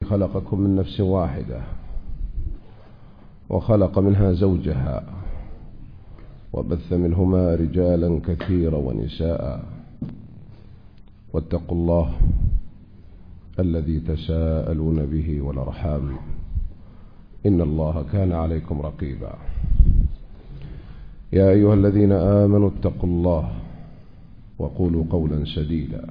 خلقكم من نفس واحدة وخلق منها زوجها وبث منهما رجالا كثيرا ونساء واتقوا الله الذي تساءلون به والأرحام إن الله كان عليكم رقيبا. يا أيها الذين آمنوا اتقوا الله وقولوا قولا سديدا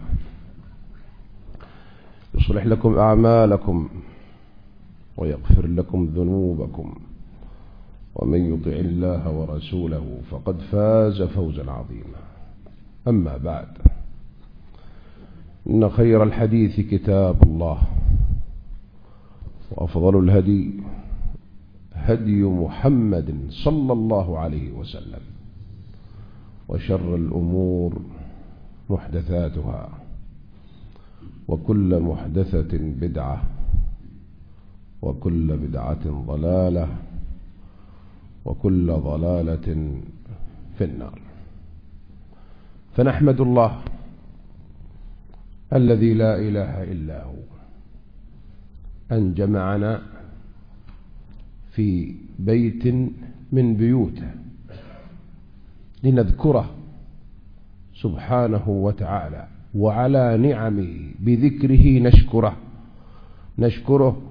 يصلح لكم أعمالكم ويغفر لكم ذنوبكم ومن يطع الله ورسوله فقد فاز فوزا عظيما. أما بعد، إن خير الحديث كتاب الله وأفضل الهدي هدي محمد صلى الله عليه وسلم وشر الأمور محدثاتها وكل محدثة بدعة وكل بدعة ضلالة وكل ضلالة في النار. فنحمد الله الذي لا إله إلا هو أن جمعنا في بيت من بيوته لنذكره سبحانه وتعالى، وعلى نعمه بذكره نشكره.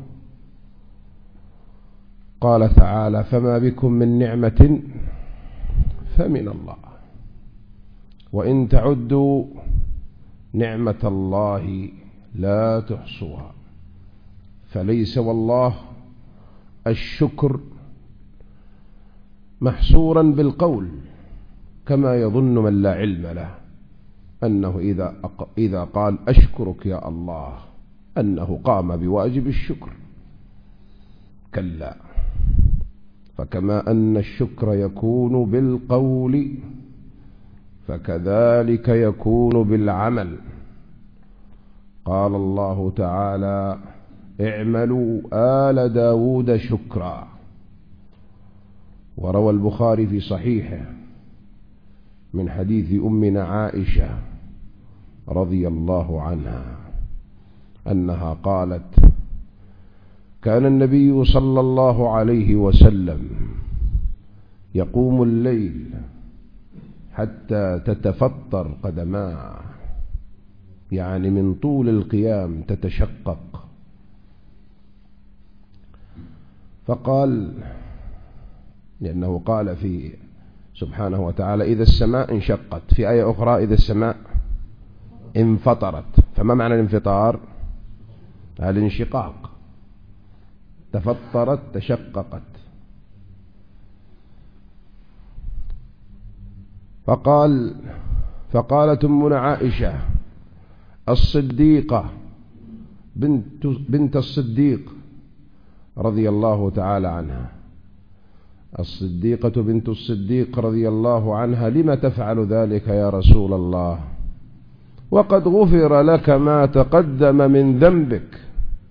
قال تعالى: فما بكم من نعمة فمن الله وإن تعدوا نعمة الله لا تحصوها. فليس والله الشكر محصورا بالقول كما يظن من لا علم له أنه إذا قال أشكرك يا الله أنه قام بواجب الشكر. كلا، فكما أن الشكر يكون بالقول فكذلك يكون بالعمل. قال الله تعالى: اعملوا آل داود شكرا. وروى البخاري في صحيحه من حديث أمنا عائشة رضي الله عنها أنها قالت: كان النبي صلى الله عليه وسلم يقوم الليل حتى تتفطر قدماه، يعني من طول القيام تتشقق. فقال، لأنه قال في سبحانه وتعالى: إذا السماء انشقت، في آية أخرى: إذا السماء انفطرت. فما معنى الانفطار؟ الانشقاق. تفطرت، تشققت. فقالت أمنا عائشة الصديقة بنت الصديق رضي الله تعالى عنها، الصديقة بنت الصديق رضي الله عنها: لما تفعل ذلك يا رسول الله وقد غفر لك ما تقدم من ذنبك؟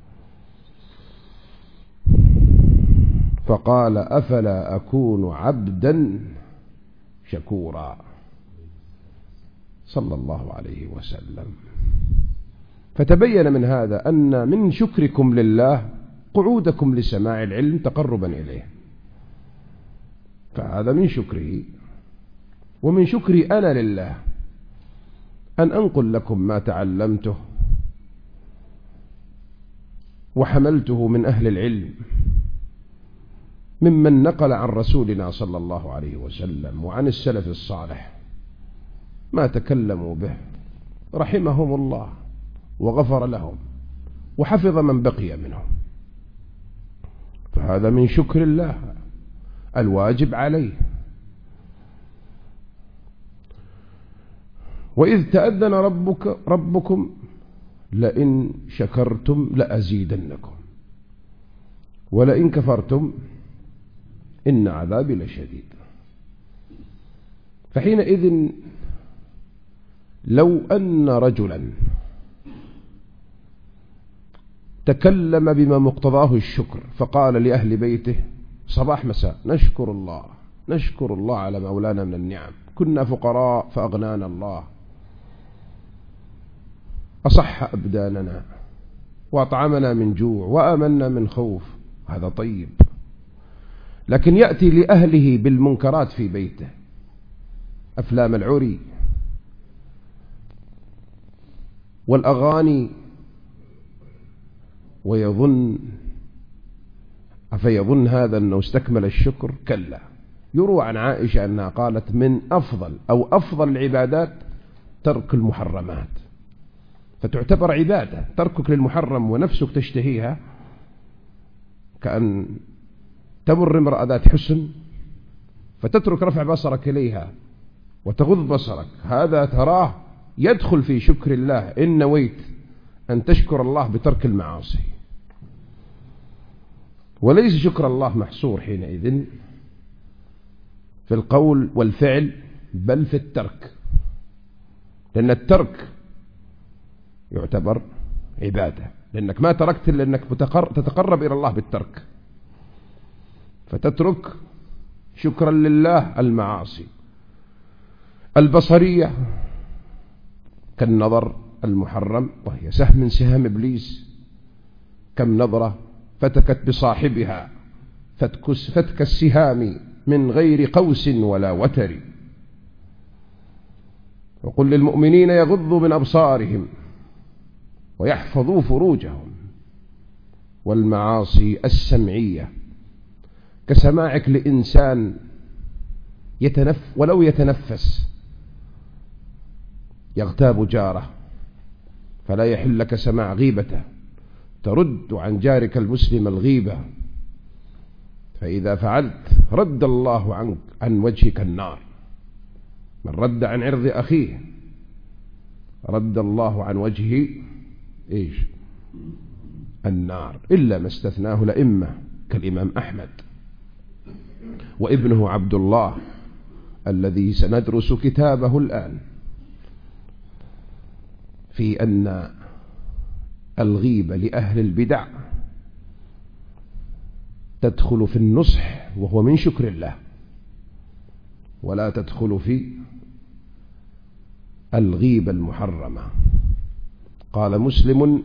فقال: أفلا أكون عبدا شكورا، صلى الله عليه وسلم. فتبين من هذا أن من شكركم لله قعودكم لسماع العلم تقربا إليه، فهذا من شكره. ومن شكري أنا لله أن أنقل لكم ما تعلمته وحملته من أهل العلم ممن نقل عن رسولنا صلى الله عليه وسلم وعن السلف الصالح ما تكلموا به رحمهم الله وغفر لهم وحفظ من بقي منهم. فهذا من شكر الله الواجب عليه. وإذ تأذن ربكم لئن شكرتم لأزيدنكم ولئن كفرتم إن عذابي لشديد. فحينئذ لو أن رجلا تكلم بما مقتضاه الشكر فقال لأهل بيته صباح مساء نشكر الله على مولانا من النعم، كنا فقراء فأغنانا الله، أصح أبداننا، وأطعمنا من جوع وآمنا من خوف، هذا طيب. لكن يأتي لأهله بالمنكرات في بيته، أفلام العري والأغاني، أفيظن هذا أنه استكمل الشكر؟ كلا. يروى عن عائشة أنها قالت من أفضل العبادات ترك المحرمات، فتعتبر عبادة. تركك للمحرم ونفسك تشتهيها كأن تمر امرأة ذات حسن فتترك رفع بصرك إليها وتغض بصرك، هذا تراه يدخل في شكر الله إن نويت أن تشكر الله بترك المعاصي. وليس شكر الله محصور حينئذ في القول والفعل، بل في الترك، لأن الترك يعتبر عبادة، لأنك ما تركت إلا أنك تتقرب إلى الله بالترك، فتترك شكرا لله المعاصي. البصرية كالنظر المحرم، وهي سهم من سهام إبليس، كم نظرة فتكت بصاحبها فتك السهام من غير قوس ولا وتر. وقل للمؤمنين يغضوا من أبصارهم ويحفظوا فروجهم. والمعاصي السمعية كسماعك لإنسان ولو يتنفس يغتاب جاره، فلا يحل لك سماع غيبته، ترد عن جارك المسلم الغيبة، فإذا فعلت رد الله عنك عن وجهك النار. من رد عن عرض أخيه رد الله عن وجهه النار، إلا ما استثناه لإمة كالإمام أحمد وابنه عبد الله الذي سندرس كتابه الآن، في أن الغيبة لأهل البدع تدخل في النصح وهو من شكر الله، ولا تدخل في الغيبة المحرمة. قال مسلم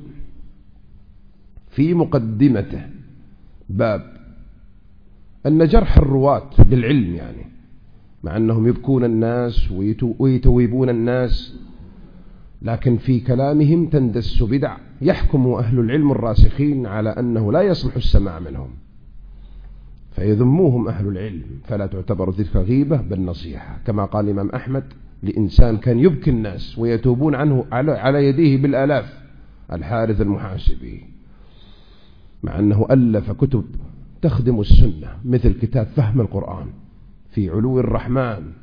في مقدمته باب أن جرح الرواة بالعلم، يعني مع أنهم يبكون الناس ويتويبون الناس، لكن في كلامهم تندس بدع، يحكم أهل العلم الراسخين على أنه لا يصلح السماع منهم، فيذموهم أهل العلم، فلا تعتبر تلك غيبة بل نصيحة. كما قال الإمام أحمد لإنسان كان يبكي الناس ويتوبون عنه على يديه بالآلاف، الحارث المحاسبي، مع أنه ألف كتب تخدم السنة مثل كتاب فهم القرآن في علو الرحمن،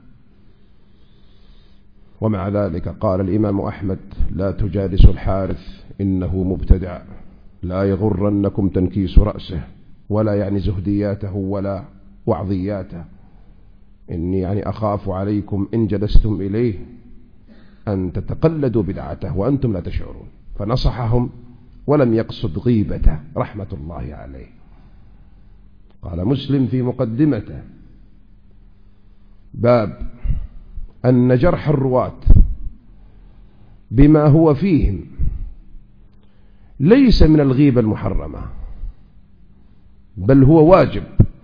ومع ذلك قال الإمام أحمد لا تجالسوا الحارث إنه مبتدع، لا يغرنكم تنكيس رأسه، ولا يعني زهدياته ولا وعظياته، إني يعني أخاف عليكم إن جلستم إليه أن تتقلدوا بدعته وأنتم لا تشعرون. فنصحهم ولم يقصد غيبته رحمة الله عليه. قال مسلم في مقدمته باب أن جرح الرواة بما هو فيهم ليس من الغيبة المحرمة، بل هو واجب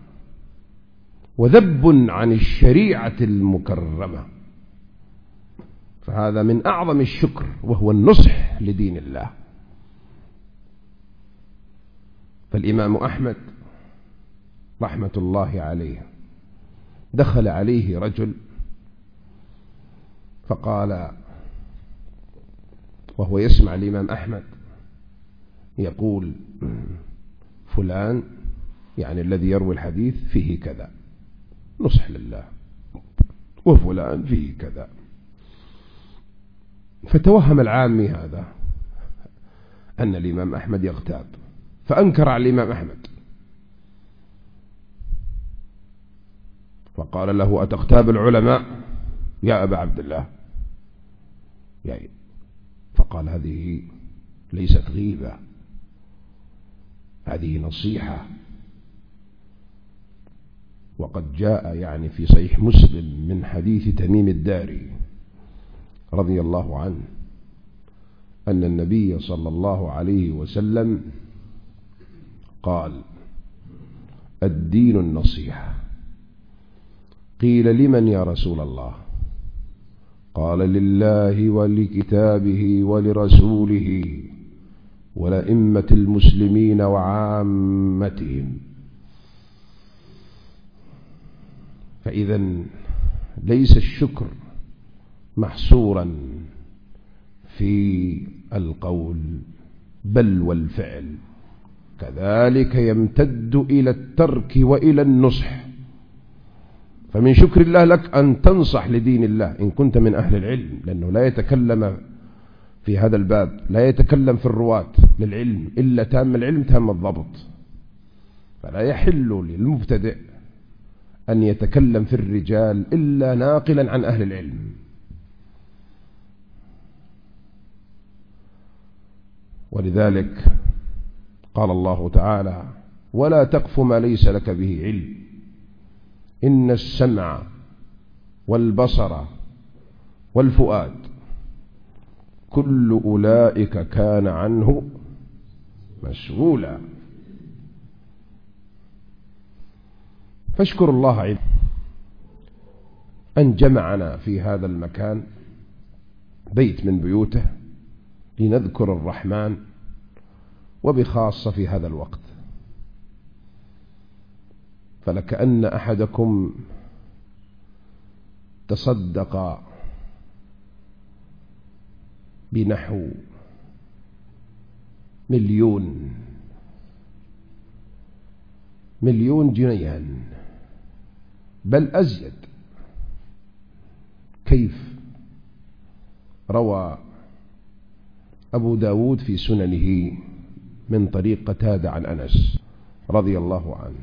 وذب عن الشريعة المكرمة، فهذا من أعظم الشكر وهو النصح لدين الله. فالإمام أحمد رحمة الله عليه دخل عليه رجل فقال، وهو يسمع الإمام أحمد يقول فلان يعني الذي يروي الحديث فيه كذا، نصح لله، وفلان فيه كذا. فتوهم العامي هذا أن الإمام أحمد يغتاب، فأنكر على الإمام أحمد فقال له أتغتاب العلماء يا أبا عبد الله؟ يعني فقال هذه ليست غيبة، هذه نصيحة. وقد جاء يعني في صحيح مسلم من حديث تميم الداري رضي الله عنه أن النبي صلى الله عليه وسلم قال: الدين النصيحة. قيل: لمن يا رسول الله؟ قال: لله ولكتابه ولرسوله ولأئمة المسلمين وعامتهم. فإذا ليس الشكر محصورا في القول بل والفعل، كذلك يمتد إلى الترك وإلى النصح. فمن شكر الله لك أن تنصح لدين الله إن كنت من أهل العلم، لأنه لا يتكلم في هذا الباب، لا يتكلم في الرواة للعلم إلا تام العلم تام الضبط. فلا يحل للمبتدئ أن يتكلم في الرجال إلا ناقلا عن أهل العلم. ولذلك قال الله تعالى: ولا تقف ما ليس لك به علم إن السمع والبصر والفؤاد كل أولئك كان عنه مسؤولا. فاشكر الله أن جمعنا في هذا المكان، بيت من بيوته، لنذكر الرحمن، وبخاصة في هذا الوقت. فلكأن أحدكم تصدق بنحو 1,000,000 جنيها بل أزيد. كيف؟ روى أبو داود في سننه من طريق قتادة عن أنس رضي الله عنه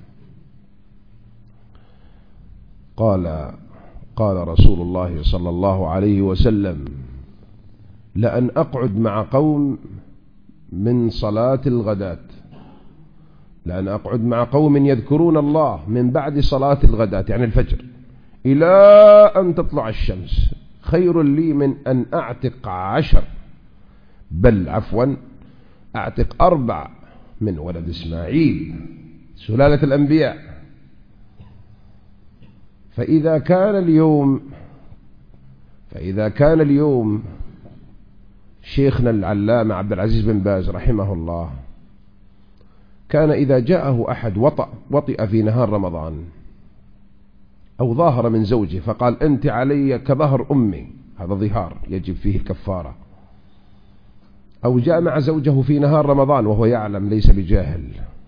قال رسول الله صلى الله عليه وسلم: لأن أقعد مع قوم من صلاة الغداة، لأن أقعد مع قوم يذكرون الله من بعد صلاة الغداة يعني الفجر إلى أن تطلع الشمس خير لي من أن أعتق 10 بل عفوا أعتق 4 من ولد إسماعيل سلالة الأنبياء. فإذا كان اليوم شيخنا العلامة عبد العزيز بن باز رحمه الله كان إذا جاءه أحد وطئ في نهار رمضان أو ظاهر من زوجه فقال: أنت علي كظهر أمي، هذا ظهار يجب فيه الكفارة، أو جاء مع زوجه في نهار رمضان وهو يعلم ليس بجاهل،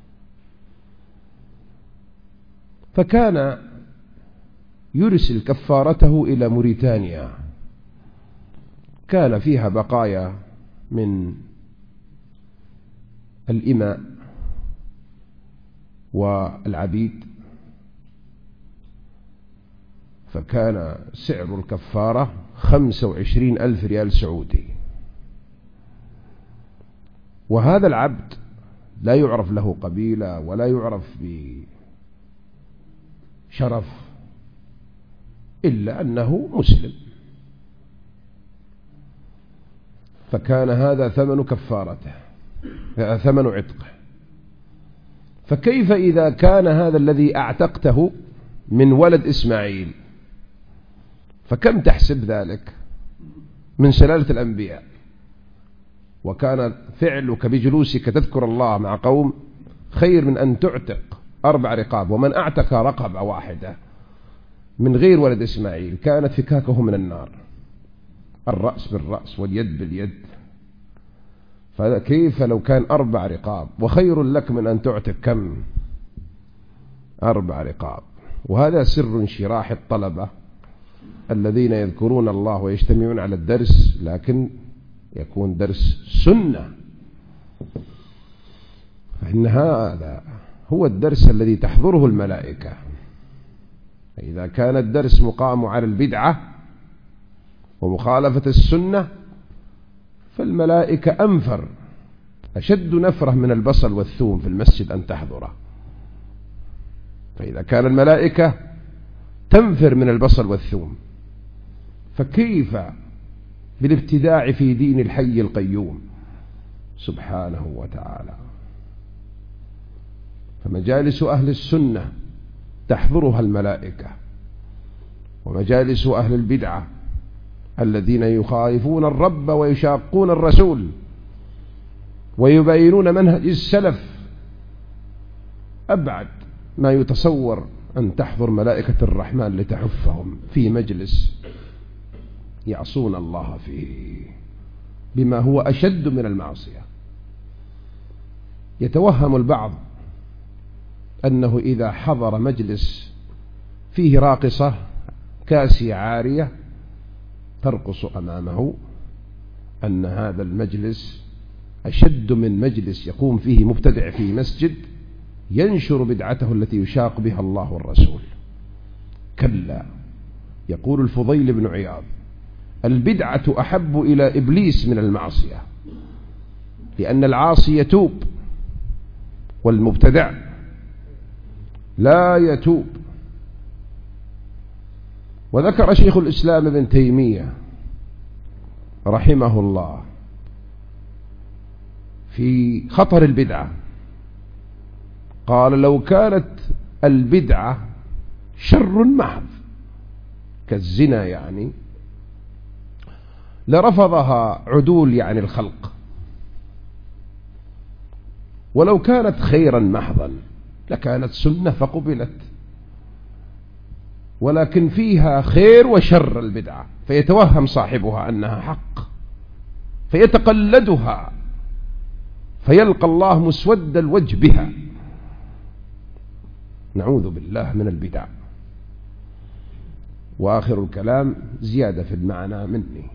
فكان يرسل كفارته إلى موريتانيا، كان فيها بقايا من الإماء والعبيد، فكان سعر الكفارة 25,000 ريال سعودي. وهذا العبد لا يعرف له قبيلة ولا يعرف بشرف إلا أنه مسلم، فكان هذا ثمن كفارته، ثمن عتقه. فكيف إذا كان هذا الذي أعتقته من ولد إسماعيل؟ فكم تحسب ذلك من سلالة الأنبياء؟ وكان فعلك بجلوسك تذكر الله مع قوم خير من أن تعتق 4 رقاب. ومن أعتق رقبة واحدة من غير ولد إسماعيل كانت فكاكه من النار، الرأس بالرأس واليد باليد. فكيف لو كان 4 رقاب؟ وخير لك من أن تعتق كم؟ 4 رقاب. وهذا سر انشراح الطلبة الذين يذكرون الله ويجتمعون على الدرس، لكن يكون درس سنة، فإن هذا هو الدرس الذي تحضره الملائكة. فإذا كان الدرس مقام على البدعة ومخالفة السنة فالملائكة أنفر، أشد نفرة من البصل والثوم في المسجد أن تحضره. فإذا كان الملائكة تنفر من البصل والثوم، فكيف بالابتداع في دين الحي القيوم سبحانه وتعالى. فمجالس أهل السنة تحضرها الملائكة، ومجالس أهل البدعة الذين يخالفون الرب ويشاقون الرسول ويبينون منهج السلف أبعد ما يتصور أن تحضر ملائكة الرحمن لتحفهم في مجلس يعصون الله فيه بما هو أشد من المعصية. يتوهم البعض أنه إذا حضر مجلس فيه راقصة كاسية عارية ترقص أمامه أن هذا المجلس أشد من مجلس يقوم فيه مبتدع في مسجد ينشر بدعته التي يشاق بها الله والرسول. كلا، يقول الفضيل بن عياض: البدعة أحب إلى إبليس من المعصية، لأن العاصي يتوب والمبتدع لا يتوب. وذكر شيخ الإسلام ابن تيمية رحمه الله في خطر البدعة، قال: لو كانت البدعة شر محض كالزنا يعني لرفضها عدول يعني الخلق، ولو كانت خيرا محضا لكانت سنة فقبلت، ولكن فيها خير وشر البدعة، فيتوهم صاحبها أنها حق فيتقلدها فيلقى الله مسود الوجه بها. نعوذ بالله من البدع. وآخر الكلام زيادة في المعنى مني،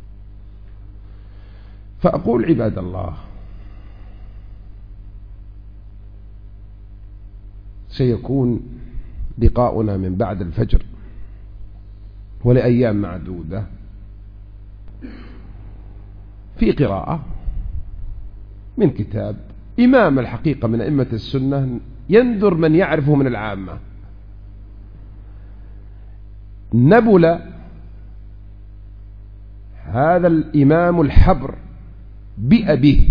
فأقول: عباد الله، سيكون لقاؤنا من بعد الفجر ولأيام معدودة في قراءة من كتاب إمام الحقيقة من أئمة السنة يندر من يعرفه من العامة، نبل هذا الإمام الحبر بأبيه،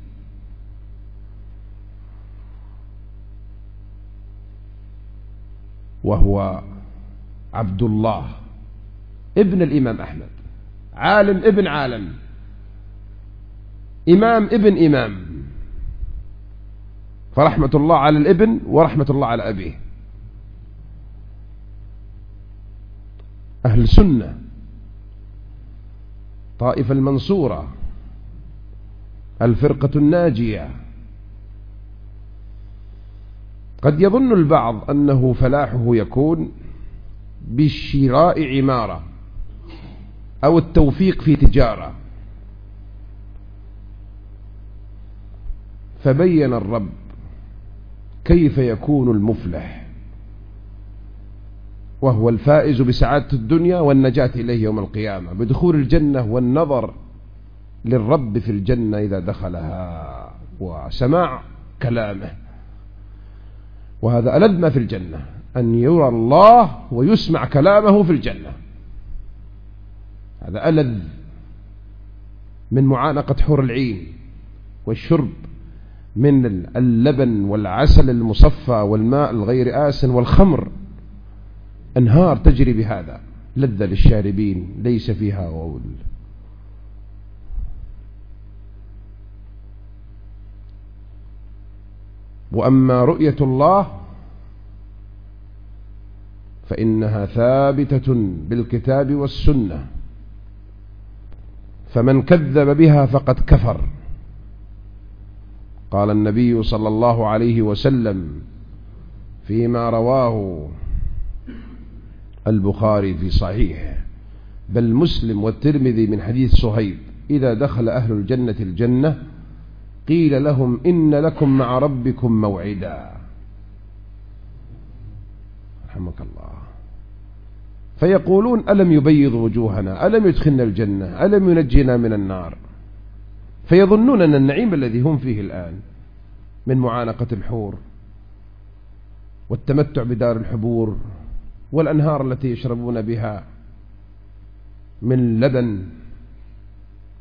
وهو عبد الله ابن الإمام أحمد، عالم ابن عالم، إمام ابن إمام، فرحمة الله على الابن ورحمة الله على أبيه. أهل السنة طائفة المنصورة الفرقة الناجية. قد يظن البعض أنه فلاحه يكون بشراء عمارة أو التوفيق في تجارة، فبين الرب كيف يكون المفلح وهو الفائز بسعادة الدنيا والنجاة إليه يوم القيامة بدخول الجنة والنظر للرب في الجنة إذا دخلها وسماع كلامه. وهذا ألذ ما في الجنة، أن يرى الله ويسمع كلامه في الجنة، هذا ألذ من معانقة حور العين والشرب من اللبن والعسل المصفى والماء الغير آسن والخمر. أنهار تجري بهذا، لذة للشاربين ليس فيها غول. وأما رؤية الله فإنها ثابتة بالكتاب والسنة، فمن كذب بها فقد كفر. قال النبي صلى الله عليه وسلم فيما رواه البخاري في صحيح، بل مسلم والترمذي من حديث صهيب: إذا دخل أهل الجنة الجنة قيل لهم إن لكم مع ربكم موعدا. رحمك الله. فيقولون: ألم يبيض وجوهنا، ألم يدخلنا الجنة، ألم ينجينا من النار؟ فيظنون أن النعيم الذي هم فيه الآن من معانقة الحور والتمتع بدار الحبور والأنهار التي يشربون بها من لبن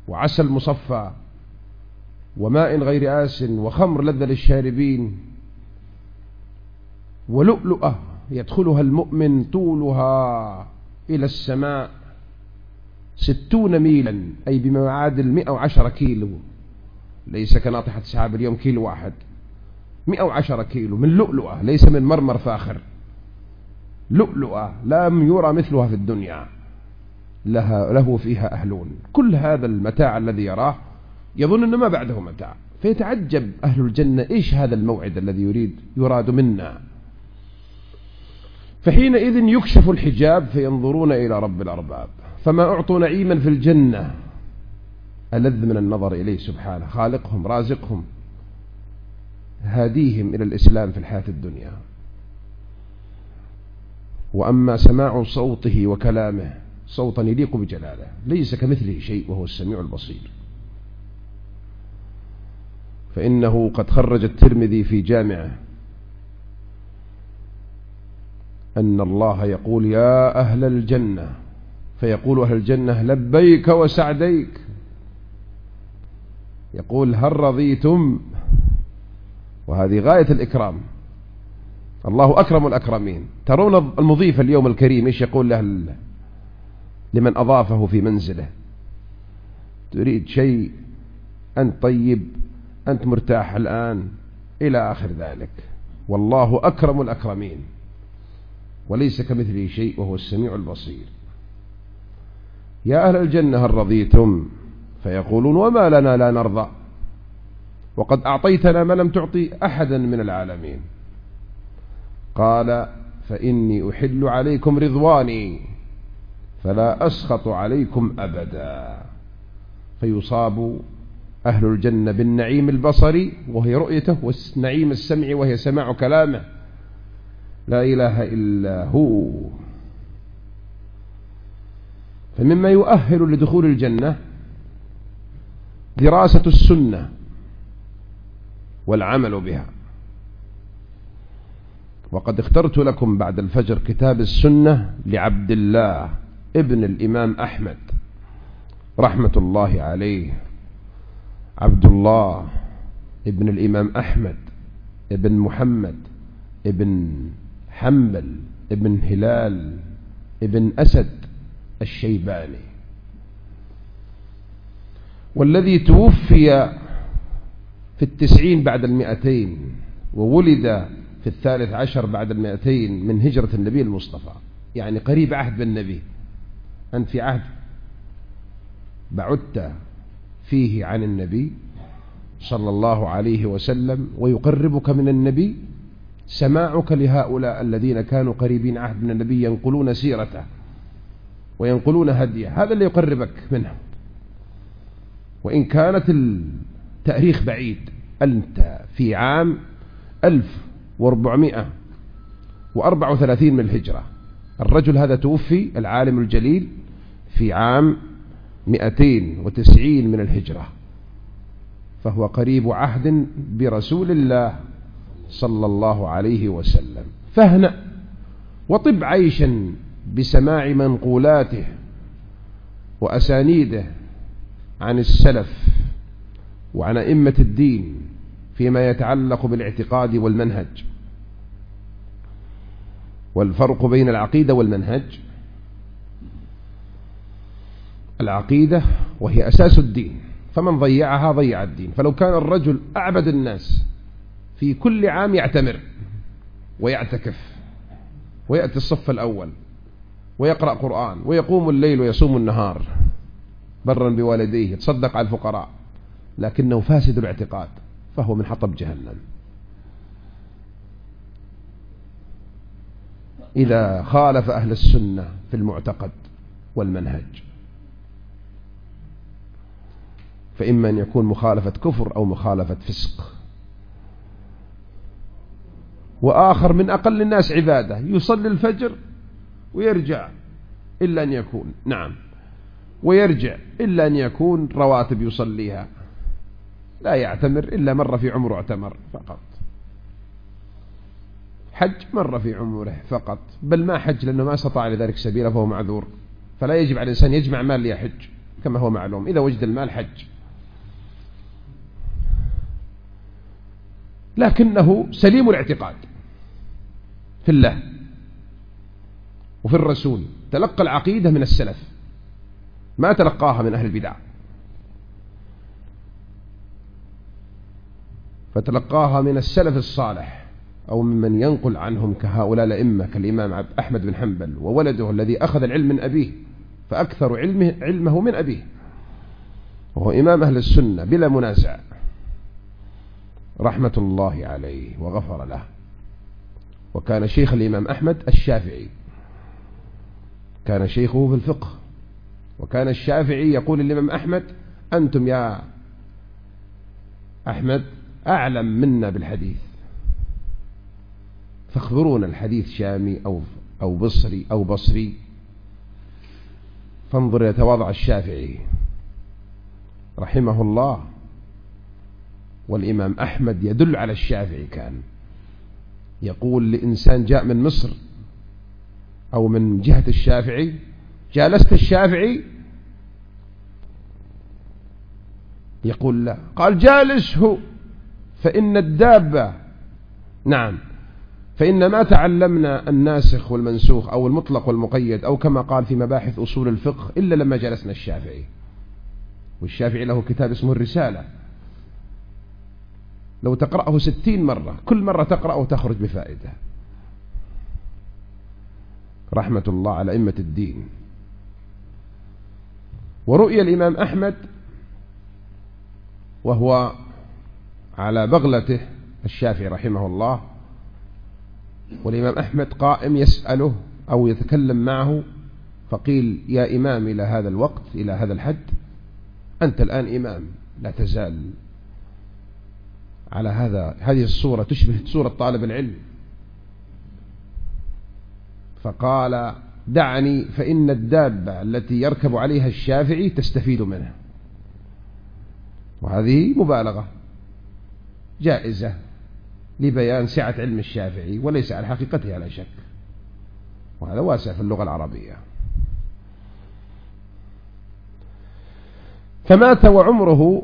وعسل مصفى وماء غير آس وخمر لذة للشاربين ولؤلؤة يدخلها المؤمن طولها إلى السماء 60 ميلا، أي بما يعادل 110 كيلو، ليس كناطحة سحاب اليوم كيلو واحد، 110 كيلو من لؤلؤة، ليس من مرمر فاخر، لؤلؤة لم يرى مثلها في الدنيا، له فيها أهلون. كل هذا المتاع الذي يراه يظن أن ما بعده متاع، فيتعجب أهل الجنة إيش هذا الموعد الذي يراد منا. فحينئذ يكشف الحجاب فينظرون إلى رب الأرباب، فما أعطوا نعيما في الجنة ألذ من النظر إليه سبحانه، خالقهم رازقهم هاديهم إلى الإسلام في الحياة الدنيا. وأما سماع صوته وكلامه صوتا يليق بجلاله، ليس كمثله شيء وهو السميع البصير. فإنه قد خرج الترمذي في جامعه أن الله يقول يا أهل الجنة، فيقول أهل الجنة لبيك وسعديك، يقول هل رضيتم، وهذه غاية الإكرام، الله أكرم الأكرمين. ترون المضيف اليوم الكريم إيش يقول له لمن أضافه في منزله؟ تريد شيء، أنت طيب، أنت مرتاح الآن، إلى آخر ذلك. والله أكرم الأكرمين وليس كمثله شيء وهو السميع البصير. يا أهل الجنة هل رضيتم؟ فيقولون وما لنا لا نرضى، وقد أعطيتنا ما لم تعطي أحدا من العالمين. قال فإني أحل عليكم رضواني فلا أسخط عليكم أبدا. فيصاب أهل الجنة بالنعيم البصري وهي رؤيته، والنعيم السمعي وهي سماع كلامه لا إله إلا هو. فمما يؤهل لدخول الجنة دراسة السنة والعمل بها. وقد اخترت لكم بعد الفجر كتاب السنة لعبد الله ابن الإمام أحمد رحمة الله عليه، عبد الله ابن الإمام أحمد ابن محمد ابن حنبل ابن هلال ابن أسد الشيباني، والذي توفي في 90 بعد 200 وولد في 13 بعد 200 من هجرة النبي المصطفى، يعني قريب عهد بالنبي. أنت في عهد بعدت فيه عن النبي صلى الله عليه وسلم، ويقربك من النبي سماعك لهؤلاء الذين كانوا قريبين عهد من النبي ينقلون سيرته وينقلون هديه، هذا اللي يقربك منه. وإن كانت التاريخ بعيد، أنت في عام 1434 من الهجرة، الرجل هذا توفي العالم الجليل في عام 290 من الهجرة، فهو قريب عهد برسول الله صلى الله عليه وسلم. فاهنأ وطب عيشا بسماع منقولاته وأسانيده عن السلف وعن أئمة الدين فيما يتعلق بالاعتقاد والمنهج. والفرق بين العقيدة والمنهج: العقيدة وهي أساس الدين، فمن ضيعها ضيع الدين. فلو كان الرجل أعبد الناس في كل عام يعتمر ويعتكف ويأتي الصف الأول ويقرأ قرآن ويقوم الليل ويصوم النهار برا بوالديه يتصدق على الفقراء، لكنه فاسد الاعتقاد، فهو من حطب جهنم. إذا خالف أهل السنة في المعتقد والمنهج، فإما أن يكون مخالفة كفر أو مخالفة فسق. وآخر من أقل الناس عبادة يصلي الفجر ويرجع إلا أن يكون ويرجع إلا أن يكون رواتب يصليها، لا يعتمر إلا مرة في عمره اعتمر فقط، حج مرة في عمره فقط، بل ما حج لأنه ما استطاع لذلك سبيلا فهو معذور. فلا يجب على الإنسان يجمع مال ليحج، كما هو معلوم، إذا وجد المال حج، لكنه سليم الاعتقاد في الله وفي الرسول، تلقى العقيدة من السلف ما تلقاها من أهل البدع، فتلقاها من السلف الصالح أو ممن ينقل عنهم كهؤلاء الأئمة كالإمام أحمد بن حنبل وولده الذي أخذ العلم من أبيه فأكثر علمه من أبيه، وهو إمام أهل السنة بلا منازع رحمة الله عليه وغفر له. وكان شيخ الإمام أحمد الشافعي، كان شيخه في الفقه، وكان الشافعي يقول للإمام أحمد: أنتم يا أحمد أعلم منا بالحديث، فاخبرونا الحديث شامي أو بصري أو بصري. فانظر يتواضع الشافعي رحمه الله، والإمام أحمد يدل على الشافعي، كان يقول لإنسان جاء من مصر أو من جهة الشافعي: جالست الشافعي؟ يقول لا. قال: جالسه، فإن الدابة، نعم، فإن ما تعلمنا الناسخ والمنسوخ أو المطلق والمقيد أو كما قال في مباحث أصول الفقه إلا لما جلسنا الشافعي. والشافعي له كتاب اسمه الرسالة، لو تقرأه 60 مرة، كل مرة تقرأه تخرج بفائدة. رحمة الله على أئمة الدين. ورؤيا الإمام أحمد وهو على بغلته الشافعي رحمه الله، والإمام أحمد قائم يسأله أو يتكلم معه، فقيل: يا إمام إلى هذا الوقت، إلى هذا الحد، أنت الآن إمام، لا تزال على هذه الصورة تشبه صورة طالب العلم. فقال: دعني فإن الدابة التي يركب عليها الشافعي تستفيد منه. وهذه مبالغة جائزة لبيان سعة علم الشافعي، وليس على حقيقته على شك، وهذا واسع في اللغة العربية. فمات وعمره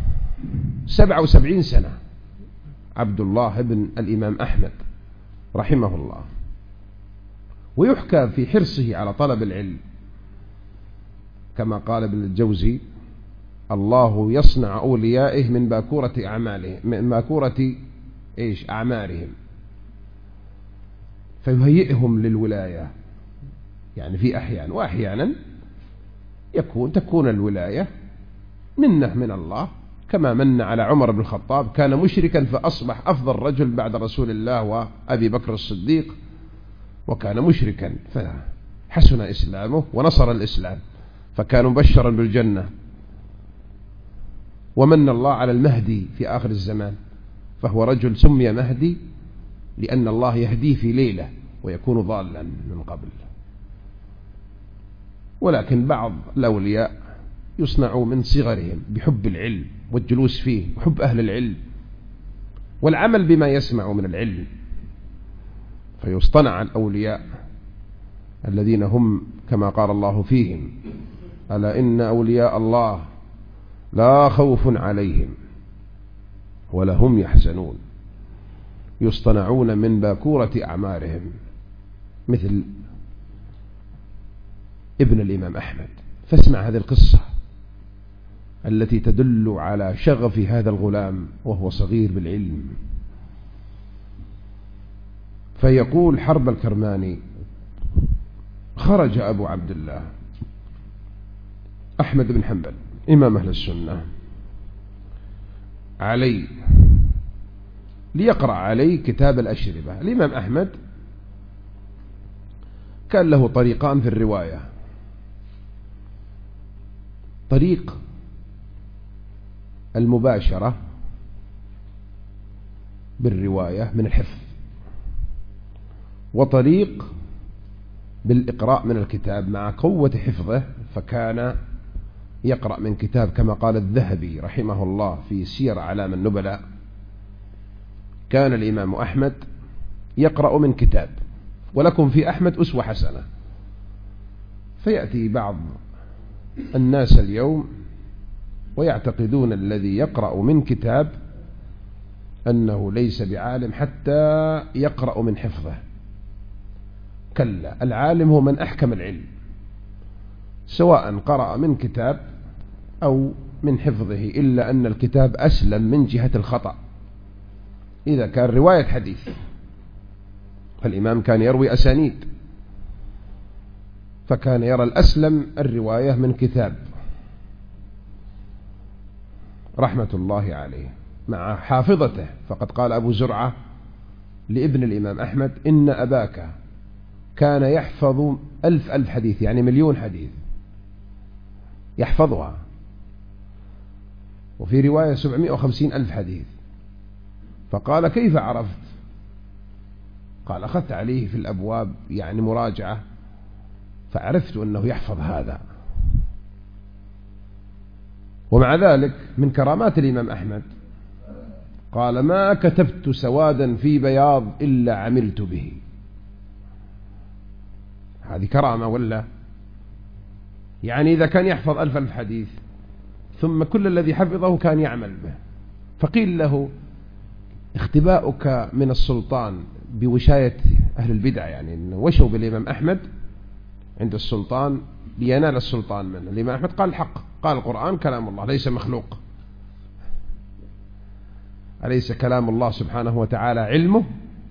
77 سنة عبد الله بن الإمام أحمد رحمه الله. ويحكى في حرصه على طلب العلم كما قال ابن الجوزي: الله يصنع أوليائه من باكورة أعمالهم، من باكورة أعمارهم، فيهيئهم للولاية. يعني في أحيان، وأحيانا تكون الولاية منه من الله، كما من على عمر بن الخطاب، كان مشركا فأصبح أفضل رجل بعد رسول الله وأبي بكر الصديق، وكان مشركا فحسن إسلامه ونصر الإسلام فكان مبشرا بالجنة. ومن الله على المهدي في آخر الزمان، فهو رجل سمي مهدي لأن الله يهديه في ليلة ويكون ضالا من قبل. ولكن بعض الأولياء يصنعوا من صغرهم بحب العلم والجلوس فيه وحب أهل العلم والعمل بما يسمع من العلم، فيصطنع الأولياء الذين هم كما قال الله فيهم: ألا إن أولياء الله لا خوف عليهم ولا هم يحزنون، يصطنعون من باكورة أعمارهم، مثل ابن الإمام أحمد. فاسمع هذه القصة التي تدل على شغف هذا الغلام وهو صغير بالعلم. فيقول حرب الكرماني: خرج أبو عبد الله أحمد بن حنبل إمام أهل السنة علي ليقرأ علي كتاب الأشربة. الإمام أحمد كان له طريقان في الرواية: طريق المباشرة بالرواية من الحفظ، وطريق بالإقراء من الكتاب مع قوة حفظه، فكان يقرأ من كتاب كما قال الذهبي رحمه الله في سير أعلام النبلاء: كان الإمام أحمد يقرأ من كتاب، ولكم في أحمد أسوة حسنة. فيأتي بعض الناس اليوم ويعتقدون الذي يقرأ من كتاب أنه ليس بعالم حتى يقرأ من حفظه. كلا، العالم هو من أحكم العلم، سواء قرأ من كتاب أو من حفظه، إلا أن الكتاب أسلم من جهة الخطأ. إذا كان رواية حديث، فالإمام كان يروي أسانيد، فكان يرى الأسلم الرواية من كتاب رحمة الله عليه مع حافظته. فقد قال أبو زرعة لابن الإمام أحمد: إن أباك كان يحفظ 1000 حديث، يعني 1,000,000 حديث يحفظها، وفي رواية 750,000 حديث. فقال: كيف عرفت؟ قال: أخذت عليه في الأبواب يعني مراجعة، فعرفت أنه يحفظ هذا. ومع ذلك من كرامات الإمام أحمد قال: ما كتبت سوادا في بياض إلا عملت به. هذه كرامة ولا؟ يعني إذا كان يحفظ 1000 حديث ثم كل الذي حفظه كان يعمل به، فقيل له: اختباؤك من السلطان بوشاية أهل البدع، يعني وشوا بالإمام أحمد عند السلطان لينال السلطان منه. الإمام أحمد قال الحق، قال: القرآن كلام الله ليس مخلوق، أليس كلام الله سبحانه وتعالى علمه؟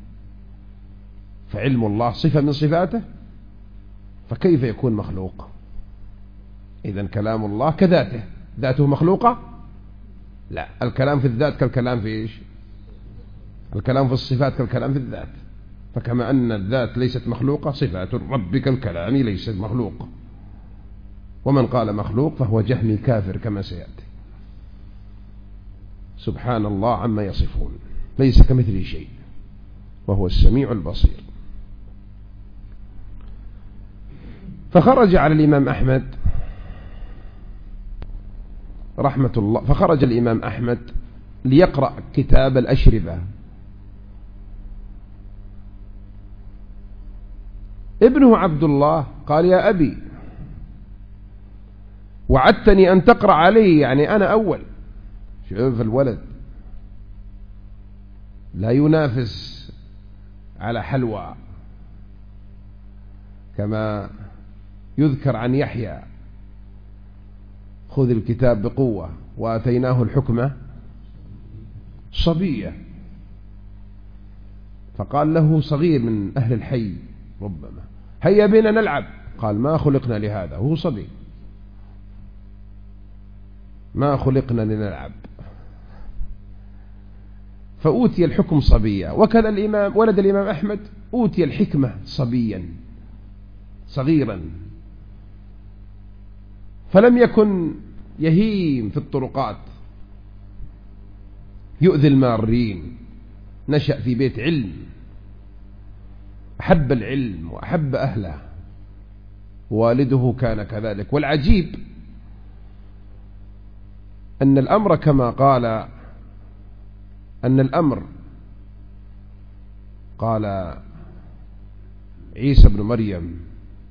فعلم الله صفة من صفاته، فكيف يكون مخلوق؟ إذن كلام الله كذاته، ذاته مخلوقة؟ لا، الكلام في الذات كالكلام في إيش؟ الكلام في الصفات كالكلام في الذات. فكما أن الذات ليست مخلوقة، صفات الرب كالكلام ليست مخلوق. ومن قال مخلوق فهو جهمي كافر كما سيأتي. سبحان الله عما يصفون، ليس كمثله شيء وهو السميع البصير. فخرج على الإمام أحمد رحمة الله، فخرج الإمام أحمد ليقرأ كتاب الأشربة. ابنه عبد الله قال: يا أبي، وعدتني أن تقرأ علي، يعني أنا أول. شوف الولد لا ينافس على حلوى، كما يذكر عن يحيى: خذ الكتاب بقوة وآتيناه الحكمة صبية. فقال له صغير من أهل الحي ربما: هيا بنا نلعب. قال: ما خلقنا لهذا، هو صبي، ما خلقنا لنلعب. فأوتي الحكم صبيا. وكذا الإمام ولد الإمام أحمد أوتي الحكمة صبيا صغيرا، فلم يكن يهيم في الطرقات يؤذي المارين، نشأ في بيت علم، أحب العلم وأحب أهله، والده كان كذلك. والعجيب أن الأمر كما قال، أن الأمر قال عيسى بن مريم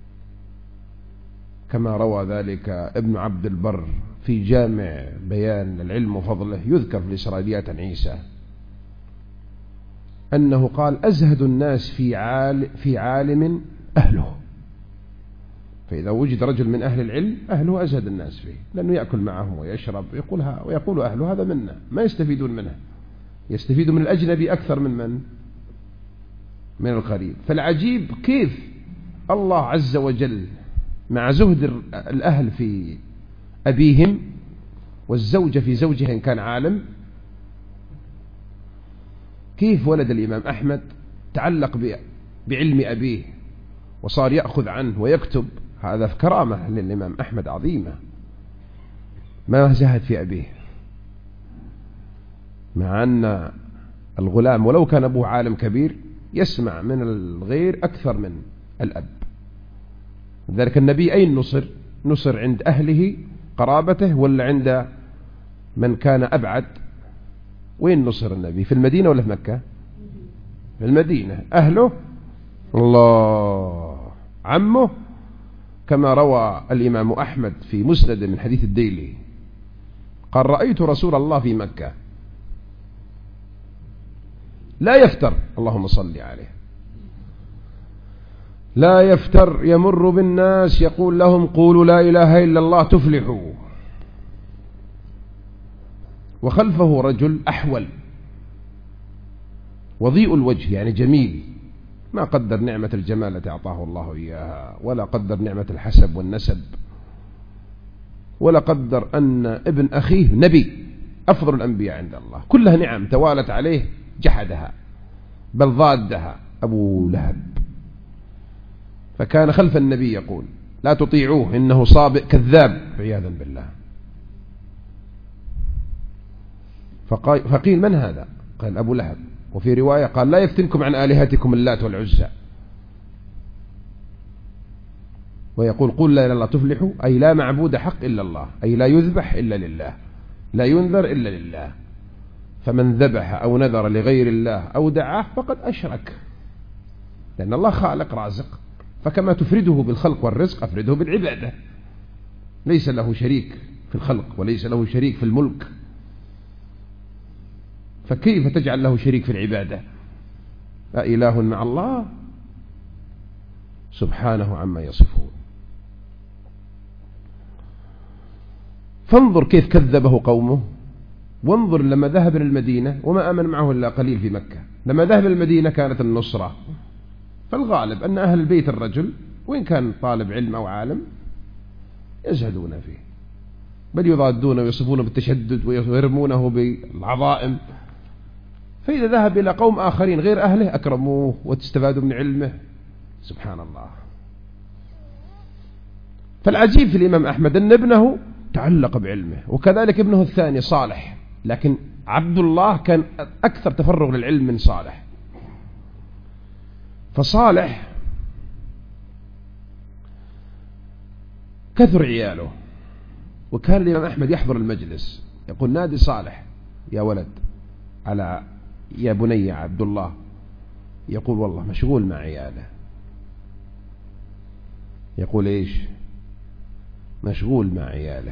كما روى ذلك ابن عبد البر في جامع بيان العلم وفضله، يذكر في الإسرائيليات عن عيسى أنه قال: أزهد الناس في عالم أهله. فإذا وجد رجل من أهل العلم أهله أزهد الناس فيه، لأنه يأكل معهم ويشرب ويقول أهله هذا منا، ما يستفيدون منه، يستفيد من الأجنبي أكثر من القريب. فالعجيب كيف الله عز وجل مع زهد الأهل في أبيهم والزوجة في زوجها إن كان عالم، كيف ولد الإمام أحمد تعلق بعلم أبيه وصار يأخذ عنه ويكتب. هذا كرامة للإمام أحمد عظيمة، ما زهد في أبيه، مع أن الغلام ولو كان أبوه عالم كبير يسمع من الغير أكثر من الأب. لذلك النبي أين نصر عند أهله قرابته ولا عند من كان أبعد؟ وين نصر النبي؟ في المدينة ولا في مكة؟ في المدينة. أهله الله، عمه كما روى الإمام أحمد في مسند من حديث الديلي قال: رأيت رسول الله في مكة لا يفتر، اللهم صل عليه، لا يفتر، يمر بالناس يقول لهم: قولوا لا إله إلا الله تفلحوا. وخلفه رجل أحول وضيء الوجه، يعني جميل، ما قدر نعمة الجمال التي أعطاه الله إياها، ولا قدر نعمة الحسب والنسب، ولا قدر أن ابن أخيه نبي أفضل الأنبياء عند الله، كلها نعم توالت عليه جحدها بل ضادها أبو لهب. فكان خلف النبي يقول: لا تطيعوه إنه صابئ كذاب، عياذا بالله. فقيل: من هذا؟ قال: أبو لهب. وفي رواية قال: لا يفتنكم عن آلهتكم اللات والعزى، ويقول: قل لا إله إلا الله تفلحوا، أي لا معبود حق إلا الله، أي لا يذبح إلا لله، لا ينذر إلا لله. فمن ذبح أو نذر لغير الله أو دعاه فقد أشرك، لأن الله خالق رازق، فكما تفرده بالخلق والرزق أفرده بالعبادة. ليس له شريك في الخلق وليس له شريك في الملك، فكيف تجعل له شريك في العبادة؟ أإله مع الله؟ سبحانه عما يصفون. فانظر كيف كذبه قومه، وانظر لما ذهب إلى المدينة وما آمن معه إلا قليل في مكة. لما ذهب إلى المدينة كانت النصرة، فالغالب أن أهل البيت الرجل وإن كان طالب علم أو عالم يزهدون فيه، بل يضادون ويصفونه بالتشدد ويرمونه بالعظائم. فإذا ذهب إلى قوم آخرين غير أهله أكرموه واستفادوا من علمه. سبحان الله. فالعجيب في الإمام أحمد أن ابنه تعلق بعلمه، وكذلك ابنه الثاني صالح، لكن عبد الله كان أكثر تفرغ للعلم من صالح. فصالح كثر عياله، وكان الإمام أحمد يحضر المجلس يقول: نادي صالح يا ولد، على يا بني عبد الله، يقول: والله مشغول مع عياله. يقول: إيش؟ مشغول مع عياله.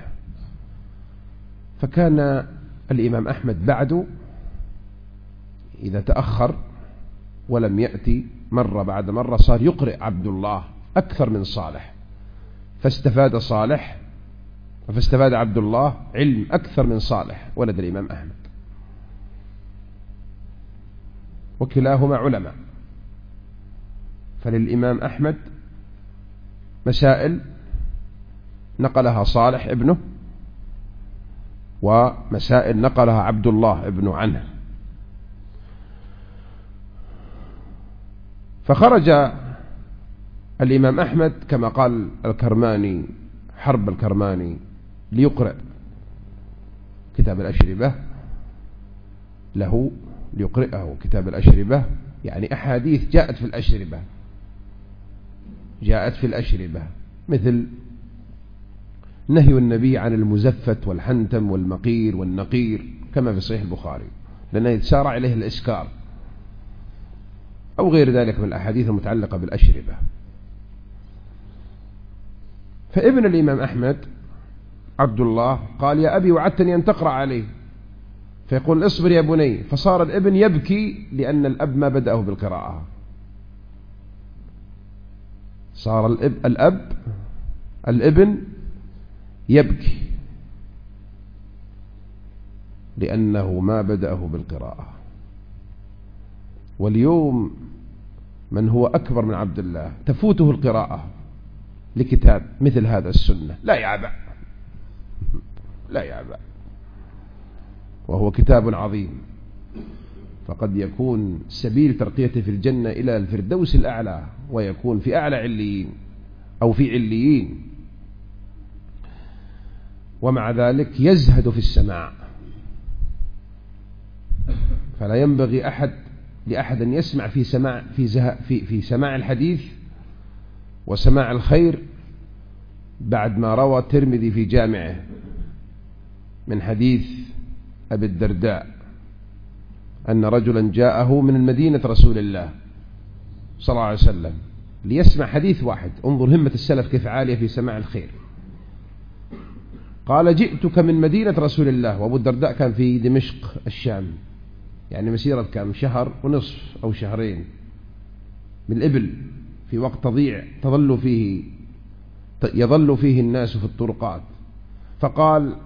فكان الإمام أحمد بعده إذا تأخر ولم يأتي مرة بعد مرة صار يقرئ عبد الله أكثر من صالح، فاستفاد صالح فاستفاد عبد الله علم أكثر من صالح ولد الإمام أحمد، وكلاهما علماء. فللإمام أحمد مسائل نقلها صالح ابنه، ومسائل نقلها عبد الله ابنه عنه. فخرج الإمام أحمد كما قال الكرماني، حرب الكرماني، ليقرأ كتاب الأشربة له، ليقرأه كتاب الأشربة، يعني أحاديث جاءت في الأشربة، جاءت في الأشربة، مثل نهي النبي عن المزفت والحنتم والمقير والنقير كما في صحيح البخاري، لأنه يتسارع إليه الإسكار، أو غير ذلك من الأحاديث المتعلقة بالأشربة. فابن الإمام أحمد عبد الله قال: يا أبي وعدتني أن تقرأ عليه، فيقول: اصبر يا بني. فصار الابن يبكي لأن الأب ما بدأه بالقراءة، صار الابن يبكي لأنه ما بدأه بالقراءة. واليوم من هو أكبر من عبد الله تفوته القراءة لكتاب مثل هذا السنة، لا يعبأ، لا يعبأ، وهو كتاب عظيم، فقد يكون سبيل ترقيته في الجنة إلى الفردوس الأعلى، ويكون في أعلى عليين أو في عليين. ومع ذلك يزهد في السماع، فلا ينبغي لأحد أن يسمع في سماع الحديث وسماع الخير بعد ما روى الترمذي في جامعه من حديث أبي الدرداء أن رجلا جاءه من المدينة رسول الله صلى الله عليه وسلم ليسمع حديث واحد. انظر همة السلف كيف عالية في سماع الخير. قال جئتك من مدينة رسول الله، وأبو الدرداء كان في دمشق الشام، يعني مسيرة كم شهر ونصف أو شهرين بالإبل، في وقت تضيع يظل فيه الناس في الطرقات. فقال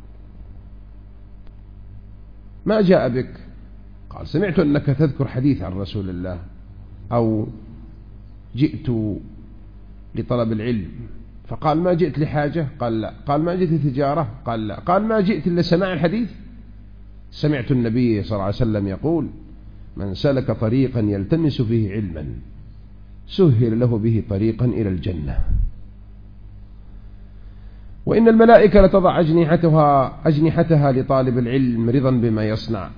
ما جاء بك؟ قال سمعت أنك تذكر حديث عن رسول الله، أو جئت لطلب العلم. فقال ما جئت لحاجة؟ قال لا. قال ما جئت لتجارة؟ قال لا. قال ما جئت إلا سماع الحديث؟ سمعت النبي صلى الله عليه وسلم يقول من سلك طريقا يلتمس فيه علما سهل له به طريقا إلى الجنة. وإن الملائكة لتضع أجنحتها لطالب العلم رضا بما يصنع.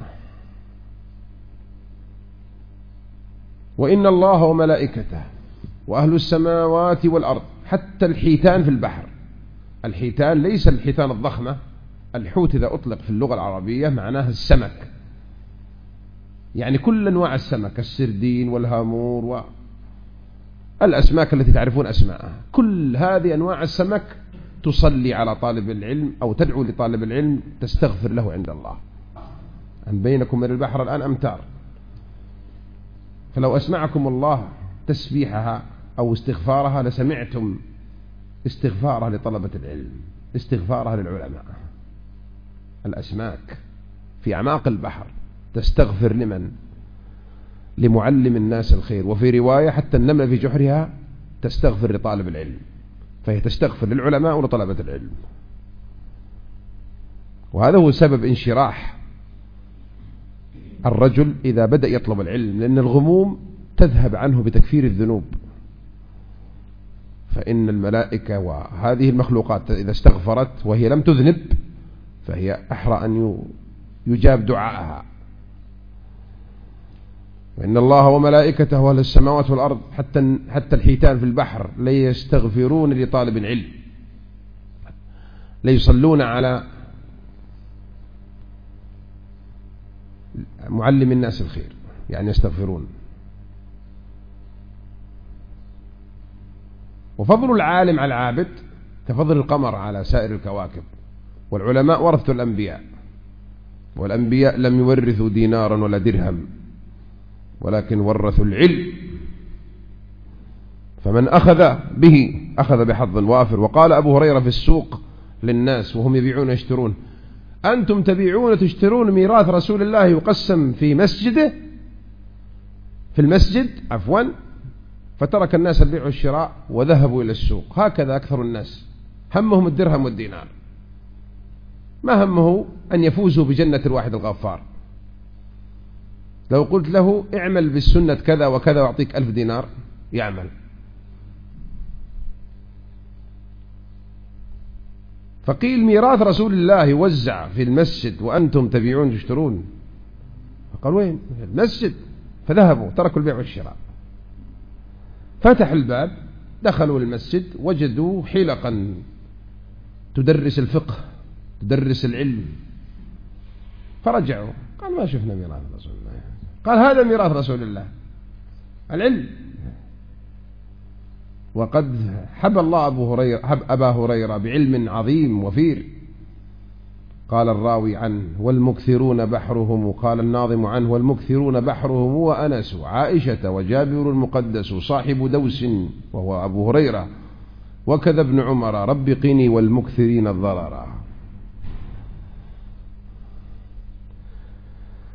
وإن الله وملائكته وأهل السماوات والأرض، حتى الحيتان في البحر. الحيتان ليس الحيتان الضخمة، الحوت إذا أطلق في اللغة العربية معناها السمك، يعني كل أنواع السمك، السردين والهامور والأسماك التي تعرفون أسماءها، كل هذه أنواع السمك تصلي على طالب العلم أو تدعو لطالب العلم تستغفر له عند الله. أن بينكم من البحر الآن أمتار، فلو أسمعكم الله تسبيحها أو استغفارها لسمعتم استغفارها لطلبة العلم، استغفارها للعلماء. الأسماك في أعماق البحر تستغفر لمن؟ لمعلم الناس الخير. وفي رواية حتى النملة في جحرها تستغفر لطالب العلم، فهي تستغفر للعلماء ولطلبة العلم. وهذا هو سبب انشراح الرجل إذا بدأ يطلب العلم، لأن الغموم تذهب عنه بتكفير الذنوب. فإن الملائكة وهذه المخلوقات إذا استغفرت وهي لم تذنب فهي أحرى أن يجاب دعاءها. وإن الله وملائكته وأهل السماوات والأرض، حتى الحيتان في البحر ليستغفرون لطالب العلم، ليصلون على معلم الناس الخير، يعني يستغفرون. وفضل العالم على العابد كفضل القمر على سائر الكواكب. والعلماء ورثوا الأنبياء، والأنبياء لم يورثوا دينارا ولا درهم، ولكن ورثوا العلم، فمن أخذ به أخذ بحظ وافر. وقال أبو هريرة في السوق للناس وهم يبيعون ويشترون: أنتم تبيعون تشترون ميراث رسول الله يقسم في مسجده، في المسجد عفوا، فترك الناس البيع والشراء وذهبوا إلى السوق. هكذا أكثر الناس، همهم الدرهم والدينار، ما همه أن يفوزوا بجنة الواحد الغفار. لو قلت له اعمل بالسنة كذا وكذا وأعطيك 1000 دينار يعمل. فقيل ميراث رسول الله يوزع في المسجد وأنتم تبيعون تشترون. فقال وين؟ المسجد. فذهبوا تركوا البيع والشراء، فتح الباب، دخلوا المسجد، وجدوا حلقا تدرس الفقه تدرس العلم، فرجعوا قال ما شفنا ميراث رسول الله. قال هذا ميراث رسول الله، العلم. وقد حب الله أبا هريرة بعلم عظيم وفير. قال الراوي عنه: والمكثرون بحرهم، قال الناظم عنه: والمكثرون بحرهم وأنس عائشة وجابر المقدس صاحب دوس وهو أبو هريرة، وكذا ابن عمر رب قني والمكثرين الضرر.